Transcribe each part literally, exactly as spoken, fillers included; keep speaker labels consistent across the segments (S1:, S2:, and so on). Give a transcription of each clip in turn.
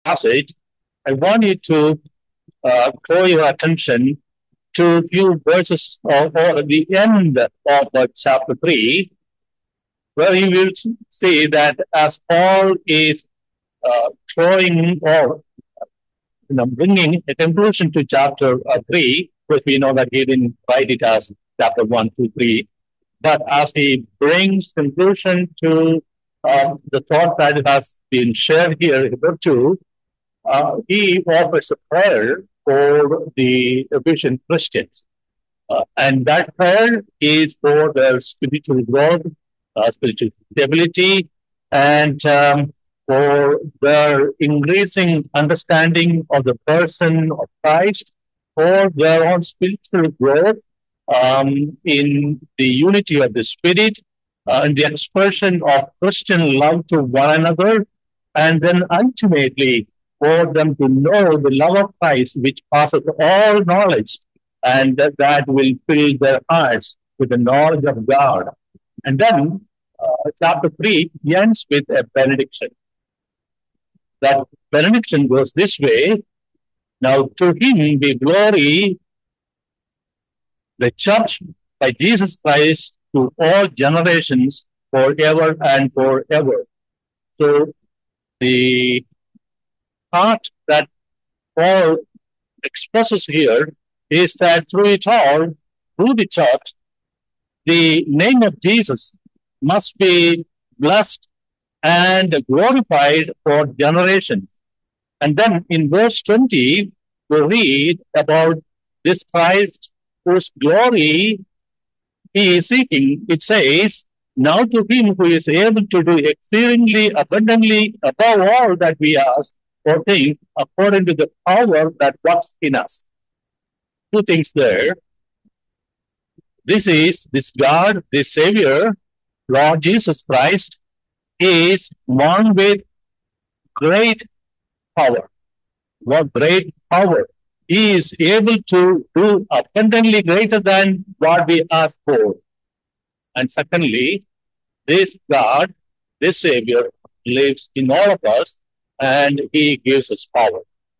S1: passage, I want you to uh, draw your attention to a few verses or, or the end of uh, chapter three, where you will see that as Paul is uh, drawing or you know, bringing a conclusion to chapter uh, three, because we know that he didn't write it as chapter one, two, three, but as he brings conclusion to uh, the thought that has been shared here hitherto, uh, he offers a prayer for the Ephesian Christians. Uh, and that prayer is for their spiritual growth, uh, spiritual stability, and um, for their increasing understanding of the person of Christ, for their own spiritual growth um, in the unity of the Spirit, uh, in the expression of Christian love to one another, and then ultimately for them to know the love of Christ, which passes all knowledge, and that, that will fill their hearts with the knowledge of God. And then uh, chapter three ends with a benediction. That benediction goes this way: now to him be glory, the church by Jesus Christ to all generations forever and forever. So the part that Paul expresses here is that through it all, through the church, the name of Jesus must be blessed and glorified for generations. And then in verse twenty, we read about this Christ whose glory he is seeking. It says, now to him who is able to do exceedingly abundantly above all that we ask or think, according to the power that works in us. Two things there. This is, this God, this Savior, Lord Jesus Christ, is one with great power. What great power. He is able to do abundantly greater than what we ask for. And secondly, this God, this Savior, lives in all of us, and he gives us power.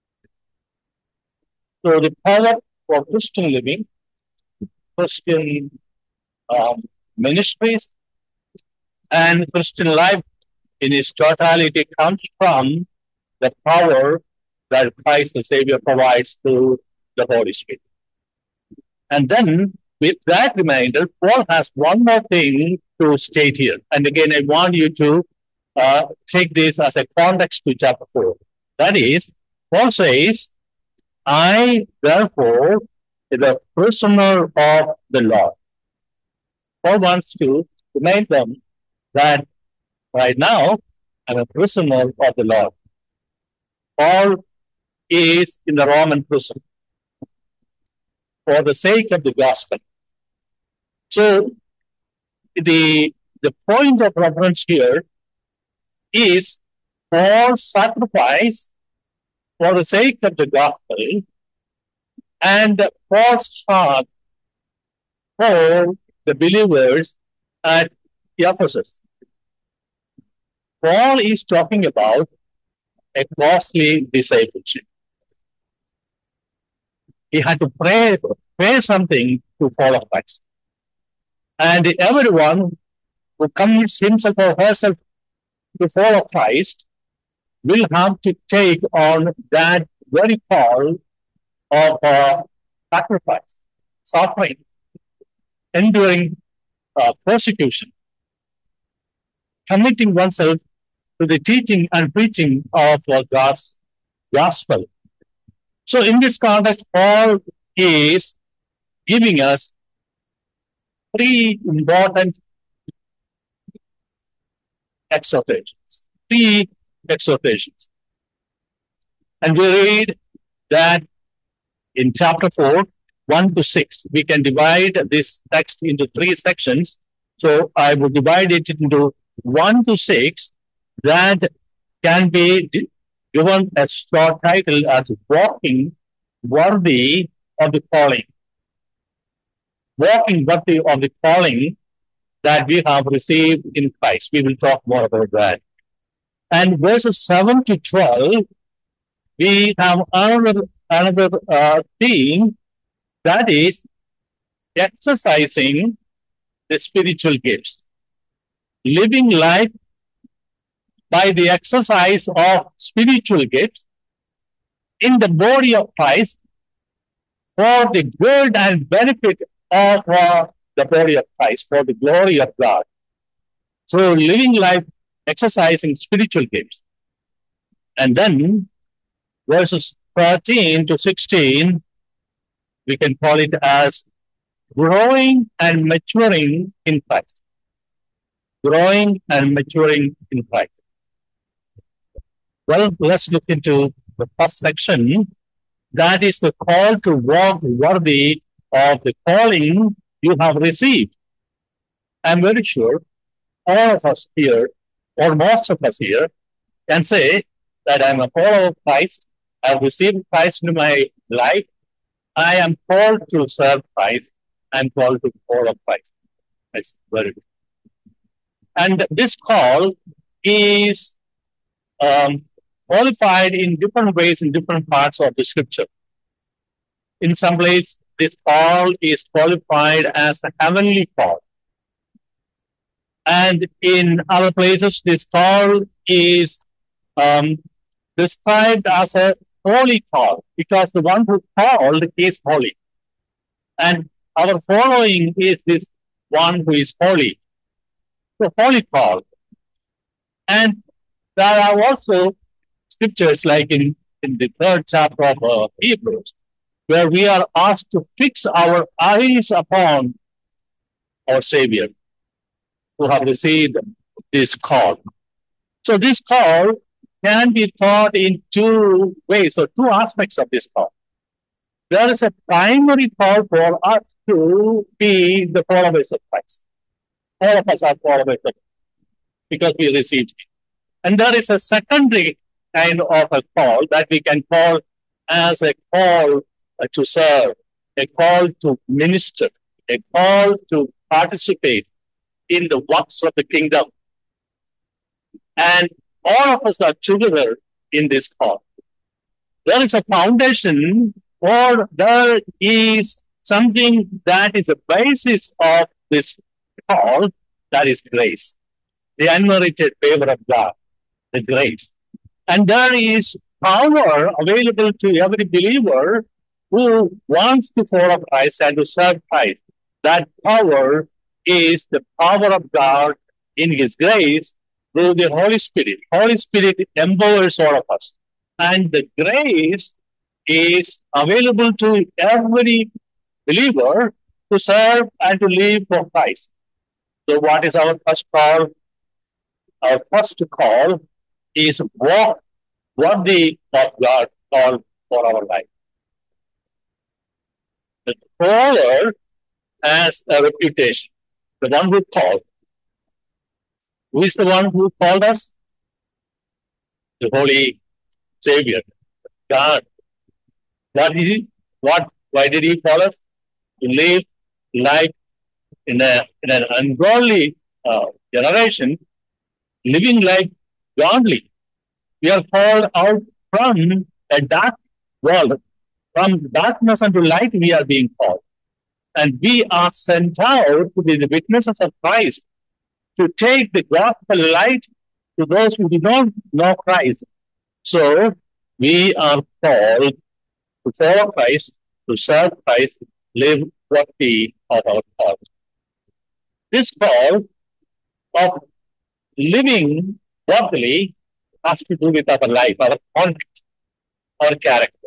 S1: So the power for Christian living, Christian um, ministries, and Christian life in its totality comes from the power that Christ the Savior provides through the Holy Spirit. And then, with that reminder, Paul has one more thing to state here. And again, I want you to uh, take this as a context to chapter four. That is, Paul says, I, therefore, the prisoner of the Lord. Paul wants to remind them that right now, I'm a prisoner of the Lord. Paul is in the Roman prison for the sake of the gospel. So, the, the point of reference here is Paul's sacrifice for the sake of the gospel and Paul's heart for the believers at Ephesus. Paul is talking about a costly discipleship. He had to pray, pray something to follow Christ. And everyone who commits himself or herself to follow Christ will have to take on that very call of uh, sacrifice, suffering, enduring uh, persecution, committing oneself to the teaching and preaching of uh, God's gospel. So in this context, Paul is giving us three important exhortations. Three exhortations. And we read that in chapter four, one to six, we can divide this text into three sections. So I will divide it into one to six that can be given a short title as Walking Worthy of the Calling. Walking worthy of the calling that we have received in Christ. We will talk more about that. And verses seven to twelve we have another, another uh, theme, that is exercising the spiritual gifts. Living life by the exercise of spiritual gifts in the body of Christ for the good and benefit of uh, the body of Christ, for the glory of God. So living life, exercising spiritual gifts. And then verses thirteen to sixteen, we can call it as growing and maturing in Christ. Growing and maturing in Christ. Well, let's look into the first section. That is the call to walk worthy of the calling you have received. I'm very sure all of us here, or most of us here, can say that I'm a follower of Christ. I've received Christ in my life. I am called to serve Christ. I'm called to follow Christ. That's very good. And this call is um, qualified in different ways in different parts of the scripture. In some place, this call is qualified as a heavenly call. And in other places, this call is um, described as a holy call, because the one who called is holy. And our following is this one who is holy. The holy call. And there are also scriptures like in, in the third chapter of uh, Hebrews, where we are asked to fix our eyes upon our Savior, who have received this call. So this call can be taught in two ways, or two aspects of this call. There is a primary call for us to be the followers of Christ. All of us are followers of Christ because we received it. And there is a secondary kind of a call that we can call as a call uh, to serve, a call to minister, a call to participate in the works of the kingdom. And all of us are together in this call. There is a foundation, or there is something that is a basis of this call, that is grace. The unmerited favor of God, the grace. And there is power available to every believer who wants to follow Christ and to serve Christ. That power is the power of God in His grace through the Holy Spirit. Holy Spirit empowers all of us. And the grace is available to every believer to serve and to live for Christ. So what is our first call? Our first call is walk worthy of God's call for our life. The caller has a reputation. The one who called. Who is the one who called us? The Holy Savior, God. What did he? What? Why did He call us? To live life in a in an ungodly uh, generation, living life godly. We are called out from a dark world, from darkness unto light. We are being called, and we are sent out to be the witnesses of Christ, to take the gospel light to those who do not know Christ. So we are called to follow Christ, to serve Christ, live worthy of our call. This call of living worthily has to do with our life, our conduct, our character.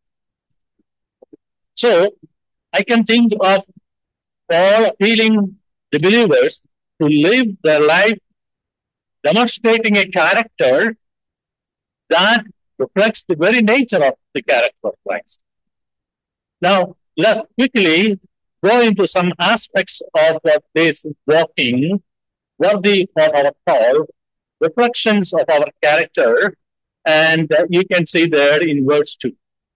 S1: So I can think of Paul appealing the believers to live their life demonstrating a character that reflects the very nature of the character of Christ. Now, let's quickly go into some aspects of what this walking worthy of our call, reflections of our character, and uh, you can see there in verse two.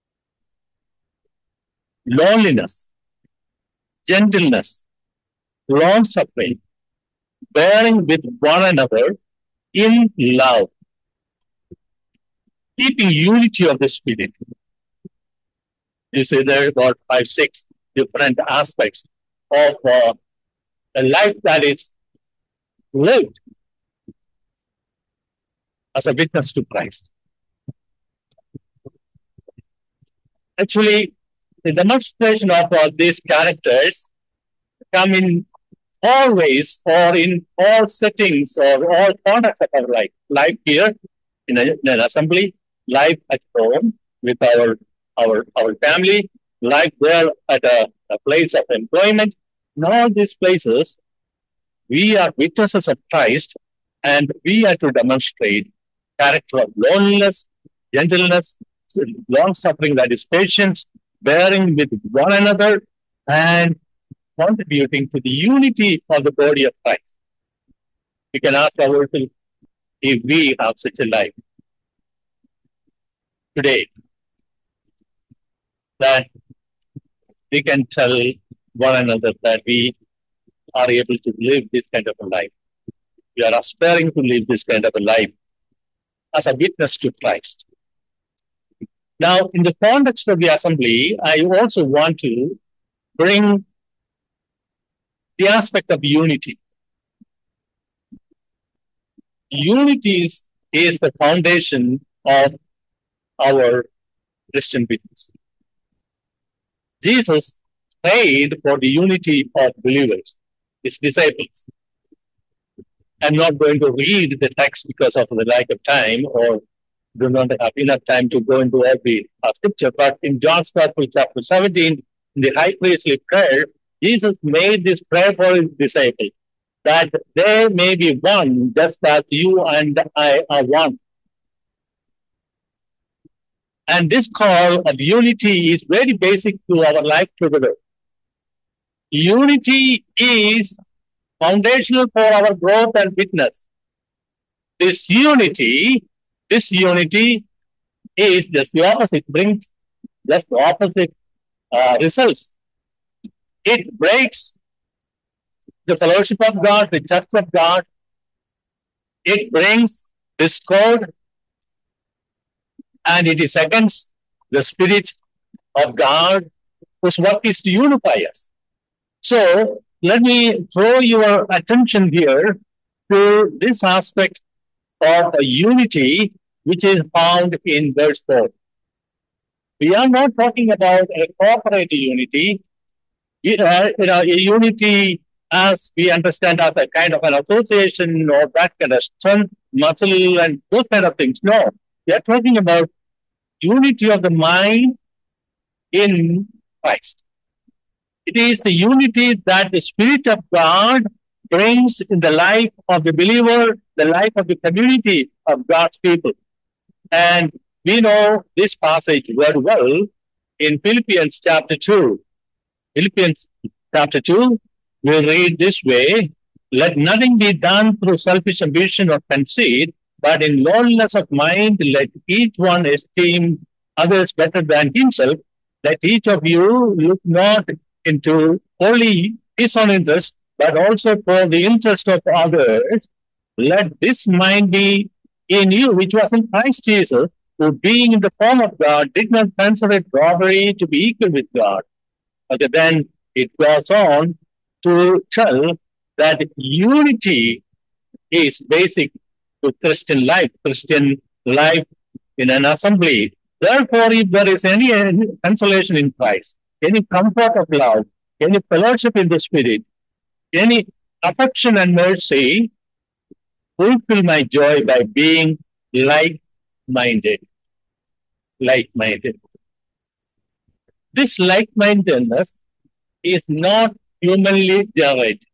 S1: Loneliness, gentleness, long-suffering, bearing with one another in love. keeping unity of the Spirit. You see, there are about five, six different aspects of uh, a life that is lived as a witness to Christ. Actually, the demonstration of uh, these characters come in all ways or in all settings or all conducts of our life. Life here in, a, in an assembly, life at home with our our our family, life there at a, a place of employment. In all these places, we are witnesses of Christ, and we are to demonstrate character of loneliness, gentleness, long suffering, that is patience, bearing with one another, and contributing to the unity of the body of Christ. We can ask ourselves if we have such a life today, that we can tell one another that we are able to live this kind of a life. We are aspiring to live this kind of a life as a witness to Christ. Now, in the context of the assembly, I also want to bring the aspect of unity. Unity is, is the foundation of our Christian witness. Jesus prayed for the unity of believers, his disciples. I'm not going to read the text because of the lack of time, or do not have enough time to go into every uh, scripture, but in John's Gospel, chapter seventeen, in the high priestly prayer, Jesus made this prayer for his disciples, that they may be one, just as you and I are one. And this call of unity is very basic to our life together. Unity is foundational for our growth and witness. This unity, this unity is just the opposite, brings just the opposite uh, results. It breaks the fellowship of God, the church of God. It brings discord, and it is against the Spirit of God, whose work is to unify us. So, let me throw your attention here to this aspect of a unity which is found in verse four. We are not talking about a corporate unity, you know, you know, a unity as we understand as a kind of an association or that kind of strength, muscle, and those kind of things. No, we are talking about unity of the mind in Christ. It is the unity that the Spirit of God brings in the life of the believer, the life of the community of God's people. And we know this passage very well in Philippians chapter two. Philippians chapter two, we read this way: let nothing be done through selfish ambition or conceit, but in lowliness of mind, let each one esteem others better than himself. Let each of you look not into only his own interest, but also for the interest of others. Let this mind be in you, which was in Christ Jesus, who being in the form of God, did not consider it robbery to be equal with God. But then it goes on to tell that unity is basic to Christian life, Christian life in an assembly. Therefore, if there is any consolation in Christ, any comfort of love, any fellowship in the Spirit, any affection and mercy, fulfill my joy by being like-minded. Like-minded. This like-mindedness is not humanly generated.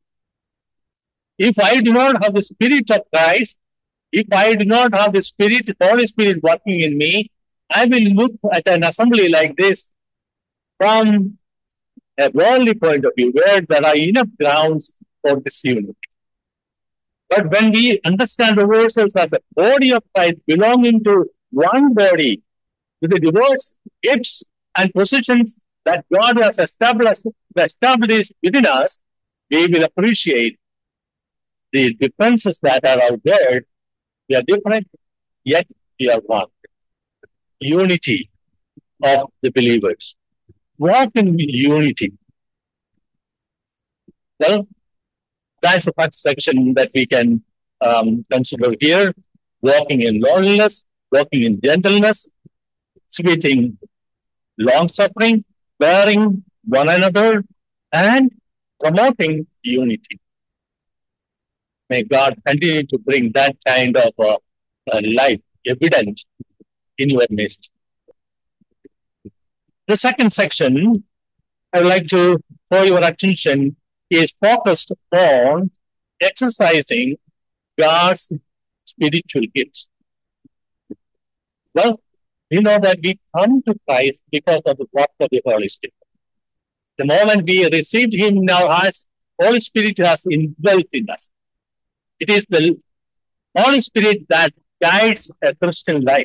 S1: If I do not have the Spirit of Christ, if I do not have the Spirit, the Holy Spirit working in me, I will look at an assembly like this from a worldly point of view, where there are enough grounds for this unity. But when we understand ourselves as a body of Christ, belonging to one body, with the diverse gifts and positions that God has established, established within us, we will appreciate the differences that are out there. We are different, yet we are one. unity of the believers. Walk in unity. Well, that's the first section that we can um, consider here. Walking in loneliness, walking in gentleness, exhibiting long-suffering, bearing one another, and promoting unity. May God continue to bring that kind of uh, uh, life evident in your midst. The second section I would like to draw your attention is focused on exercising God's spiritual gifts. Well, we know that we come to Christ because of the work of the Holy Spirit. The moment we received Him in our hearts, Holy Spirit has indwelt in us. It is the Holy Spirit that guides a Christian life.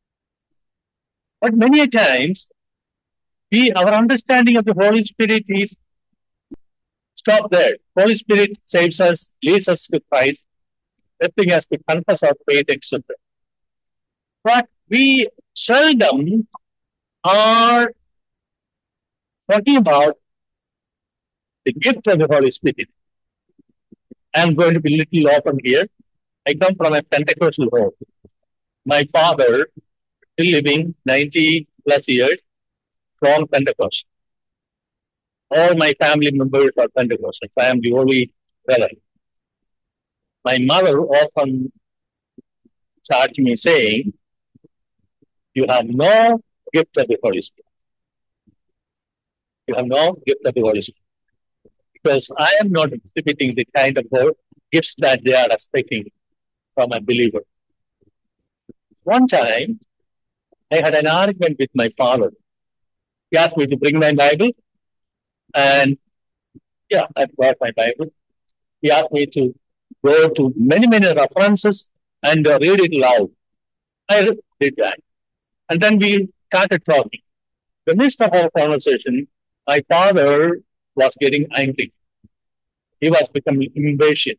S1: But many times, we our understanding of the Holy Spirit is stop there. Holy Spirit saves us, leads us to Christ, helping us to confess our faith, et cetera. But we seldom are talking about the gift of the Holy Spirit. I'm going to be a little open here. I come from a Pentecostal home. My father, still living ninety plus years, from Pentecost. All my family members are Pentecostals. I am the only fellow. My mother often starts me saying, you have no gift of the Holy Spirit. You have no gift of the Holy Spirit. Because I am not exhibiting the kind of gifts that they are expecting from a believer. One time, I had an argument with my father. He asked me to bring my Bible, and yeah, I brought my Bible. He asked me to go to many, many references and uh, read it loud. I did that. And then we started talking. In the midst of our conversation, my father was getting angry. He was becoming impatient.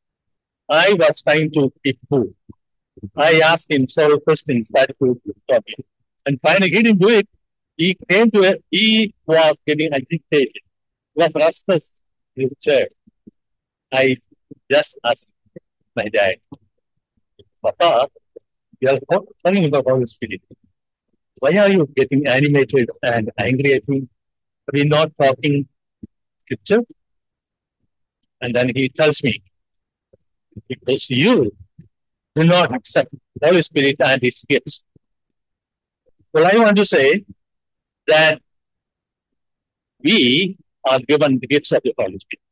S1: I was trying to keep cool. I asked him several questions that could stop him. And finally, he didn't do it. He came to it. He was getting agitated. He was restless in his chair. I just asked my dad, Papa, you are talking about Holy Spirit. Why are you getting animated and angry at me? Are we not talking scripture? And then he tells me, because you do not accept the Holy Spirit and His gifts. Well, I want to say that we are given the gifts of the Holy Spirit.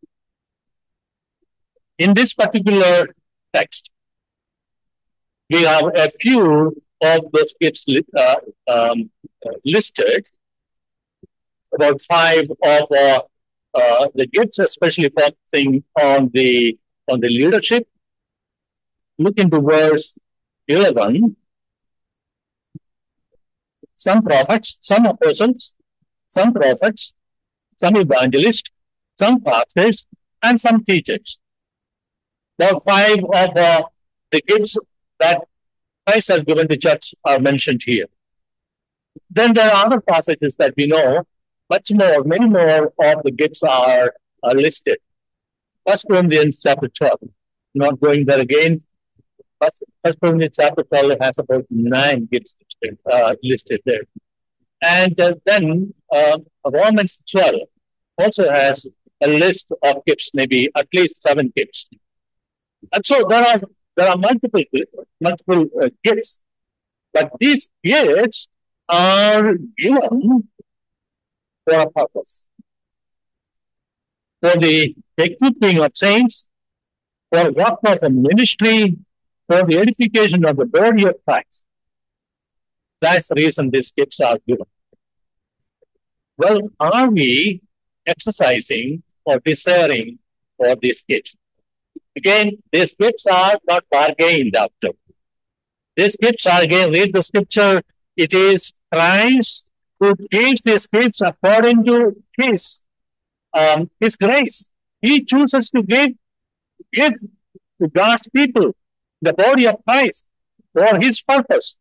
S1: In this particular text, we have a few of those gifts uh, um, listed, about five of uh, uh, the gifts, especially focusing on the on the leadership. Look into verse eleven. Some prophets, some apostles, some prophets, some evangelists, some pastors, and some teachers. Now, five of uh, the gifts that Christ has given the church are mentioned here. Then there are other passages that we know, much more, many more of the gifts are, are listed. First Corinthians chapter twelve, not going there again. First, First Corinthians chapter twelve has about nine gifts listed, uh, listed there. And uh, then uh, Romans twelve also has a list of gifts, maybe at least seven gifts. And so there are there are multiple multiple uh, gifts, but these gifts are given for a purpose, for the equipping of saints, for work of a ministry, for the edification of the body of Christ. That's the reason these gifts are given. Well, are we exercising or desiring for these gifts? Again, these gifts are not bargained after. These gifts are, again, read the scripture. It is Christ who gives these gifts according to His, um, His grace. He chooses to give, give to God's people, the body of Christ, for His purpose.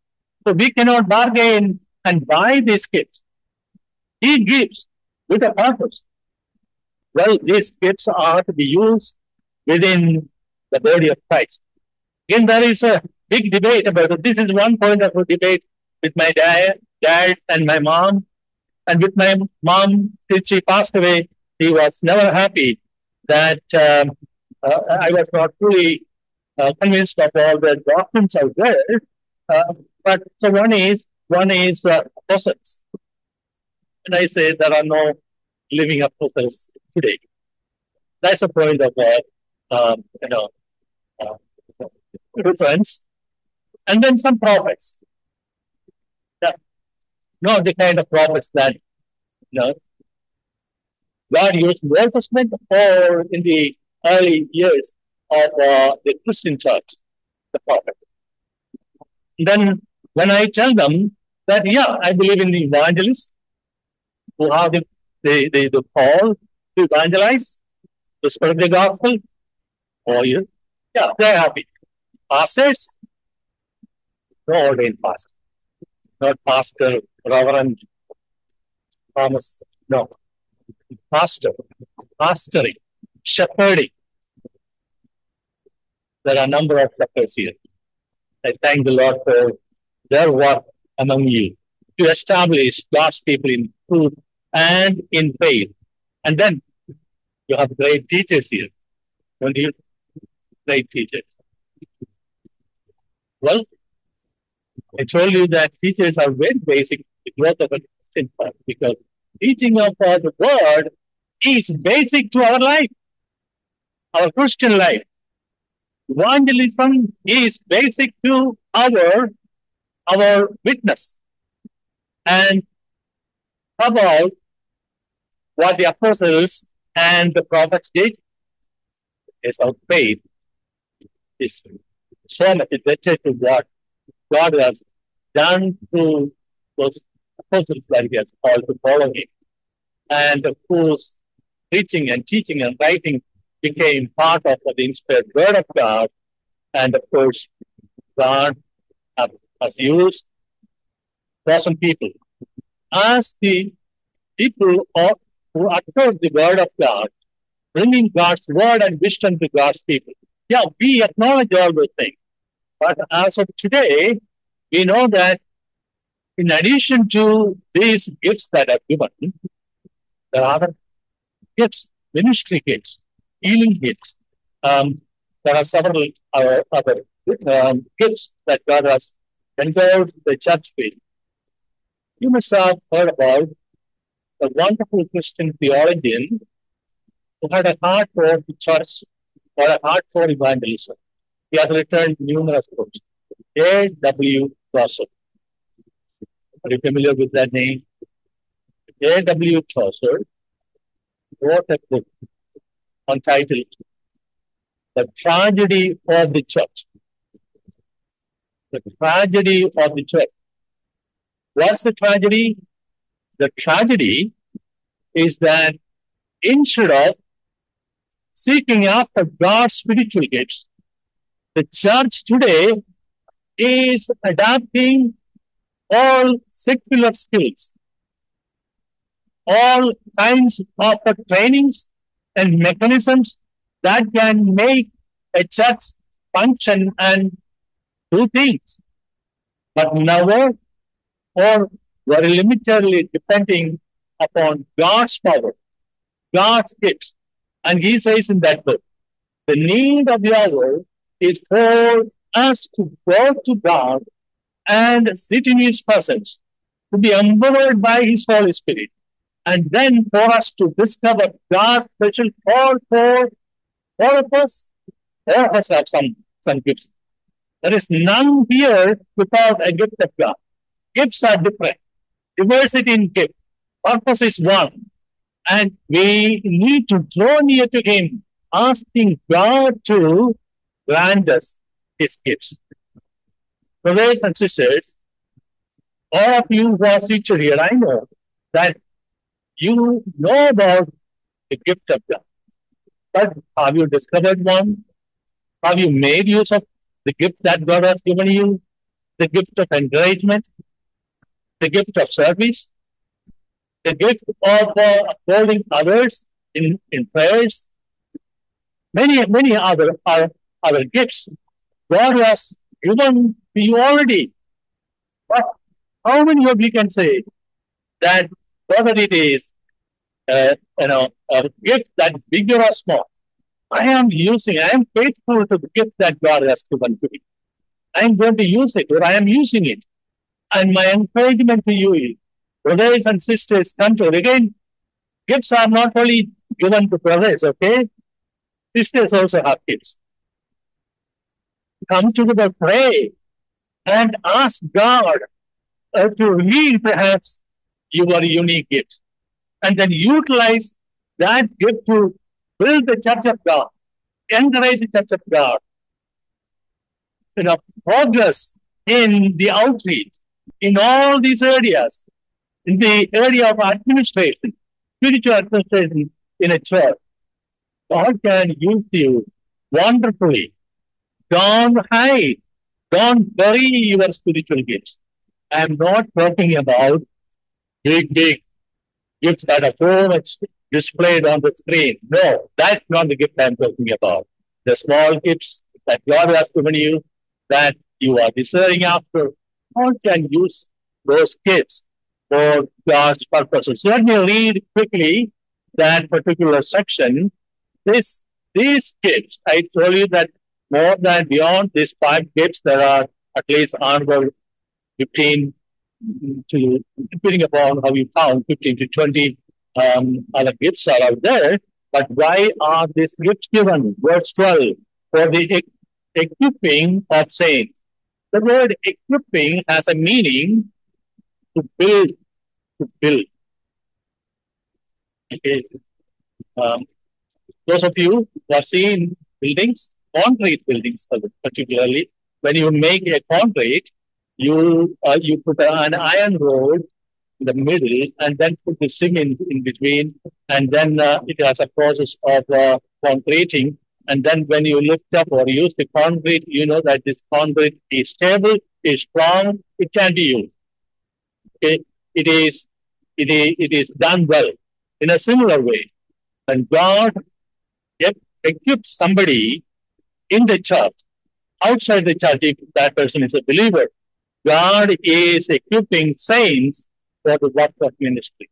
S1: So we cannot bargain and buy these gifts. He gives with a purpose. Well, these gifts are to be used within the body of Christ. Again, there is a big debate about it. This is one point of a debate with my dad, dad and my mom. And with my mom, since she passed away, he was never happy that um, uh, I was not fully uh, convinced of all the doctrines out there. Uh, but so one is one is uh, apostles, and I say there are no living apostles today. That's a point of uh, um, you know uh, reference, and then some prophets. Yeah. Not the kind of prophets that you know God used in the Old Testament or in the early years of uh, the Christian church, the prophet. And then when I tell them that, yeah, I believe in the evangelists who have the, the, the, the call to evangelize, to spread the gospel, or you, yeah, they're happy. Pastors, no ordained pastor, not pastor, reverend, Thomas, no. Pastor, pastoring, shepherding. There are a number of shepherds here. I thank the Lord for their work among you to establish God's people in truth and in faith. And then you have great teachers here. Don't you? Great teachers. Well, I told you that teachers are very basic to growth of a Christian faith because teaching of uh, the word is basic to our life, our Christian life. Evangelism is basic to our, our witness. And how about what the apostles and the prophets did? Is our faith is so much related to what God has done through those apostles that he has called to follow him. And of course, preaching and teaching and writing became part of the inspired word of God. And of course, God has used thousand people as the people of, who uttered the word of God, bringing God's word and wisdom to God's people. Yeah, we acknowledge all those things. But as of today, we know that in addition to these gifts that are given, there are other gifts, ministry gifts, healing gifts. Um, there are several uh, other um, gifts that God has endowed the church with. You must have heard about a wonderful Christian theologian who had a heart for the church or a heart for evangelism. He has written numerous books. A W Tozer. Are you familiar with that name? A W Tozer wrote a book entitled The Tragedy of the Church. The Tragedy of the Church. What's the tragedy? The tragedy is that instead of seeking after God's spiritual gifts, the church today is adapting all secular skills, all kinds of trainings and mechanisms that can make a church function and do things, but never or very limitedly depending upon God's power, God's gifts. And he says in that book, the need of the hour is for us to go to God and sit in his presence, to be empowered by his Holy Spirit, and then for us to discover God's special call for all of us. All of us have some, some gifts. There is none here without a gift of God. Gifts are different. Diversity in gift. Purpose is one. And we need to draw near to him, asking God to grant us his gifts. Brothers and sisters, all of you who are seated here, I know that you know about the gift of God. But have you discovered one? Have you made use of the gift that God has given you? the gift of encouragement, the gift of service, the gift of uh, upholding others in, in prayers, many, many other, other, other gifts. God has given to you already. But how many of you can say that whether it is uh, you know, a gift that is bigger or small, I am using, I am faithful to the gift that God has given to me. I am going to use it, or I am using it. And my encouragement to you is, brothers and sisters, come to it. Again, gifts are not only given to brothers, okay? Sisters also have gifts. Come together, pray, and ask God uh, to reveal perhaps your unique gifts. And then utilize that gift to build the church of God, encourage the church of God, you know, progress in the outreach, in all these areas, in the area of administration, spiritual administration in a church. God can use you wonderfully. Don't hide. Don't bury your spiritual gifts. I'm not talking about big, big gifts that are so much displayed on the screen. No, that's not the gift I'm talking about. The small gifts that God has given you, that you are desiring after, God can use those gifts for God's purposes. So let me read quickly that particular section. This, these gifts, I told you that more than beyond these five gifts, there are at least another fifteen to, depending upon how you count, fifteen to twenty um, other gifts are out there. But why are these gifts given? Verse twelve, for the e- equipping of saints. The word equipping has a meaning to build, to build. Okay. Um, those of you who have seen buildings, concrete buildings particularly, when you make a concrete, you uh, you put an iron rod in the middle and then put the cement in between, and then uh, it has a process of uh, concreting. And then when you lift up or use the concrete, you know that this concrete is stable, is strong, it can be used. It, it is it is it is done well. In a similar way, when God equips somebody in the church, outside the church, if that person is a believer, God is equipping saints for the work of ministry.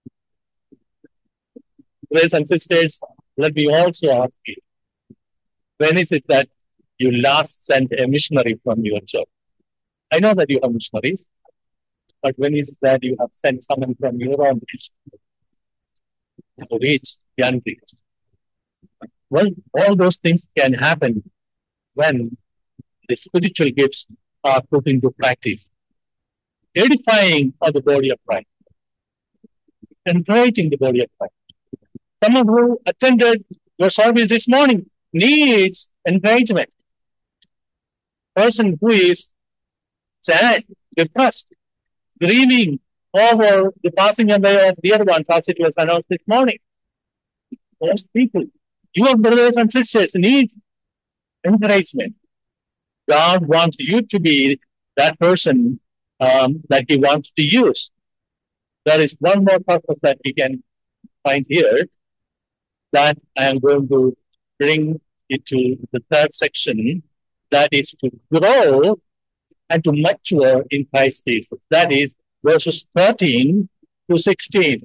S1: Brothers and sisters, let me also ask you, when is it that you last sent a missionary from your church? I know that you have missionaries, but when is it that you have sent someone from your own church to reach the unreached? Well, all those things can happen when the spiritual gifts are put into practice. Edifying of the body of Christ, encouraging the body of Christ. Someone who attended your service this morning needs encouragement. Person who is sad, depressed, grieving over the passing away of dear ones, as it was announced this morning. Those people, your brothers and sisters, need encouragement. God wants you to be that person um, that He wants to use. There is one more purpose that we can find here that I am going to bring it to the third section, that is to grow and to mature in Christ Jesus. That is verses thirteen to sixteen.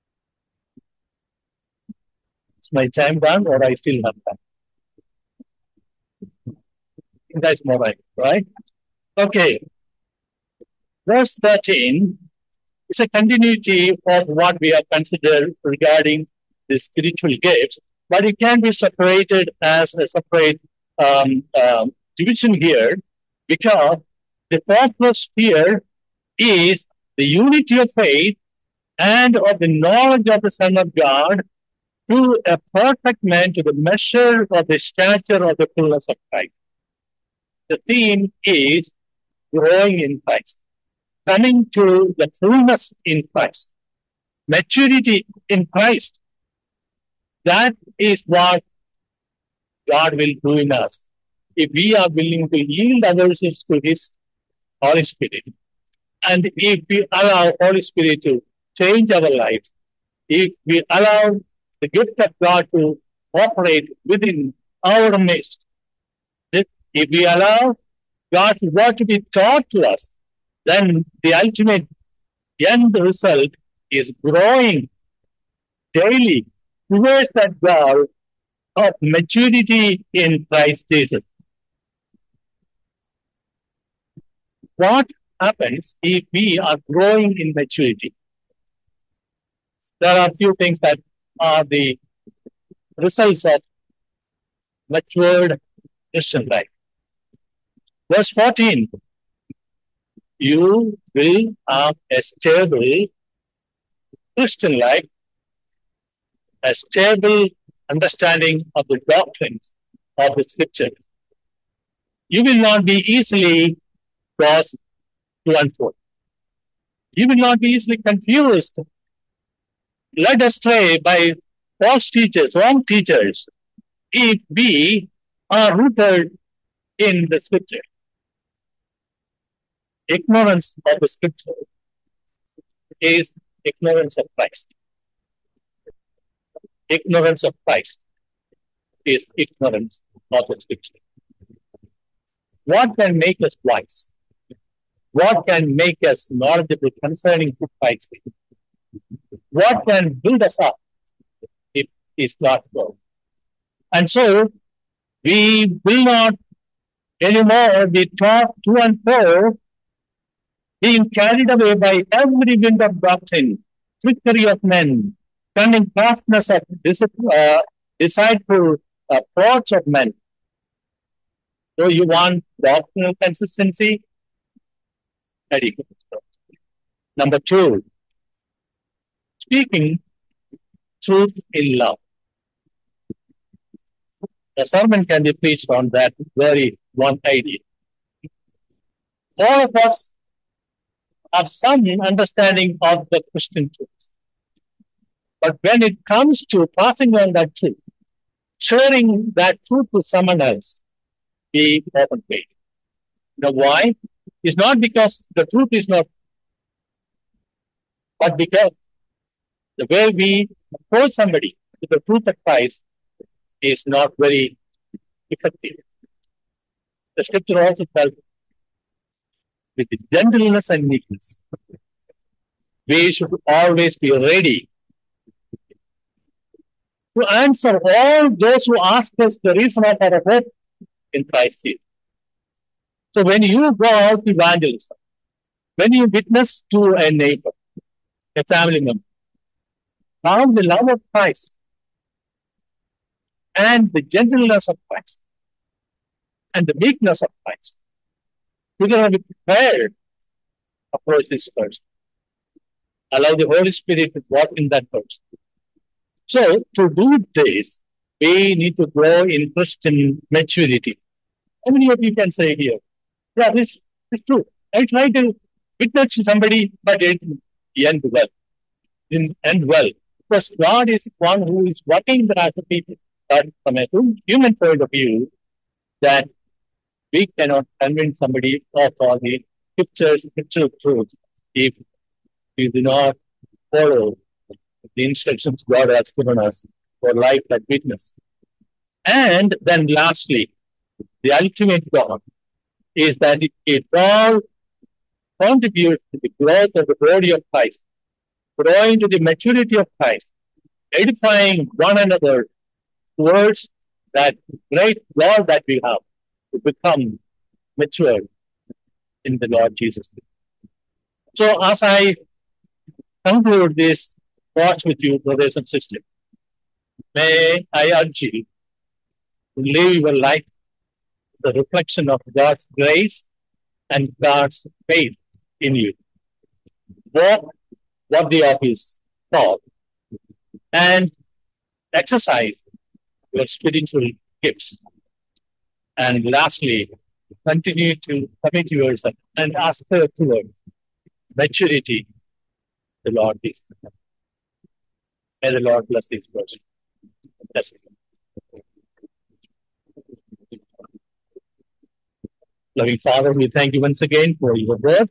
S1: Is my time done, or I still have time? That's more right, right? Okay. Verse thirteen is a continuity of what we have considered regarding the spiritual gifts, but it can be separated as a separate um, um, division here, because the focus here is the unity of faith and of the knowledge of the Son of God to a perfect man, to the measure of the stature of the fullness of Christ. The theme is growing in Christ, coming to the fullness in Christ, maturity in Christ. That is what God will do in us. If we are willing to yield ourselves to His Holy Spirit. And if we allow Holy Spirit to change our life, if we allow the gift of God to operate within our midst, if, if we allow God's word to be taught to us, then the ultimate end result is growing daily towards that goal of maturity in Christ Jesus. What happens if we are growing in maturity? There are a few things that are the results of matured Christian life. Verse fourteen, you will have a stable Christian life, a stable understanding of the doctrines of the scriptures. You will not be easily tossed to and fro. You will not be easily confused, led astray by false teachers, wrong teachers, if we are rooted in the scripture. Ignorance of the scripture is ignorance of Christ. Ignorance of Christ is ignorance of the scripture. What can make us wise? What can make us knowledgeable concerning who Christ is? What can build us up if it's not God? And so, we will not anymore be tossed to and fro, being carried away by every wind of doctrine, trickery of men, cunning craftiness of uh, deceitful uh, thoughts of men. So you want doctrinal consistency? Very good. Number two, speaking truth in love. A sermon can be preached on that very one idea. All of us have some understanding of the Christian truth. But when it comes to passing on that truth, sharing that truth to someone else, we often fail. Now, why? It's not because the truth is not, but because the way we approach somebody with the truth of Christ is not very effective. The scripture also tells with gentleness and meekness, we should always be ready to answer all those who ask us the reason of our hope in Christ Jesus. So when you go out to evangelism, when you witness to a neighbor, a family member, now the love of Christ and the gentleness of Christ and the meekness of Christ, together with prayer, approach this person. Allow the Holy Spirit to walk in that person. So, to do this, we need to grow in Christian maturity. How many of you can say here, yeah, this is true. I try to witness to somebody, but it end well. It end well. Because God is one who is working the hearts of people. But from a human point of view, that we cannot convince somebody of all the scriptures, scriptural truths, if we do not follow the instructions God has given us for life like witness. And then lastly, the ultimate goal is that it, it all contributes to the growth of the body of Christ, growing to the maturity of Christ, edifying one another towards that great goal that we have to become mature in the Lord Jesus. So as I conclude this thoughts with you, brothers and sisters, may I urge you to live your life as a reflection of God's grace and God's faith in you. Walk what the office called and exercise your spiritual gifts. And lastly, continue to commit yourself and aspire towards maturity. The Lord is. May the Lord bless this person. Bless you. Loving Father, we thank you once again for your word.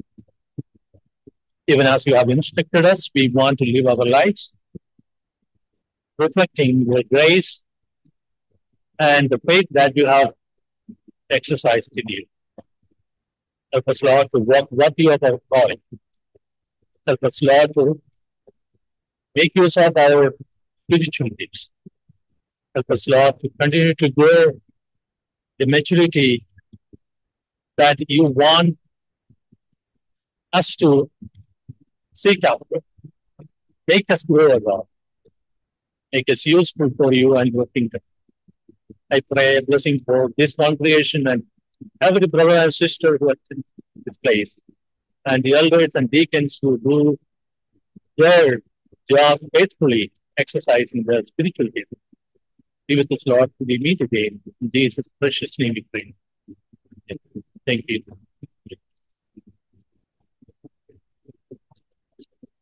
S1: Even as you have instructed us, we want to live our lives reflecting your grace and the faith that you have exercised in you. Help us, Lord, to walk worthy of our calling. Help us, Lord, to make use of our spiritual gifts. Help us, Lord, to continue to grow the maturity that you want us to seek out. Make us grow, Lord. Make us useful for you and your kingdom. I pray a blessing for this congregation and every brother and sister who attend this place, and the elders and deacons who do their job faithfully, exercising their spiritual gift. Be with us, Lord, to be meet again. In Jesus' precious name we pray. Thank you.